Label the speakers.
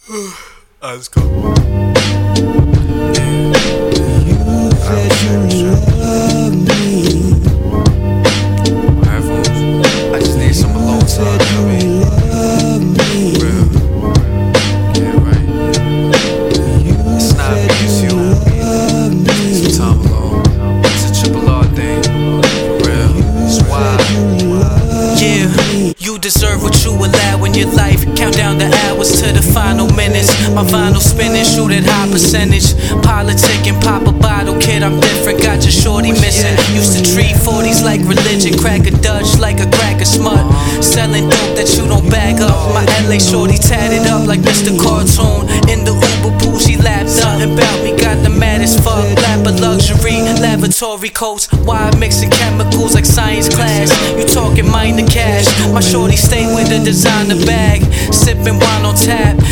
Speaker 1: Let's go. I just need some alone time, you know what I mean? Real. Yeah, right. It's not me, it's you. Some time alone. It's a triple R thing. For real. It's wild.
Speaker 2: Yeah, you deserve what you allow in your life. Count down the hours to the final minutes. My vinyl spinning, shoot at high percentage. Politicking, pop a bottle, kid, I'm different. Got your shorty missing. Used to treat 40s like religion. Crack a Dutch like a crack a smut. Selling dope that you don't bag up. My LA shorty tatted up like Mr. Cartoon. In the Uber pool, she lapped up and bout me. Got the maddest fuck. Lap of luxury, lavatory coats. Why mixing chemicals like science class? You talking minor cash. My shorty stay with a designer bag. Sipping wine on tap.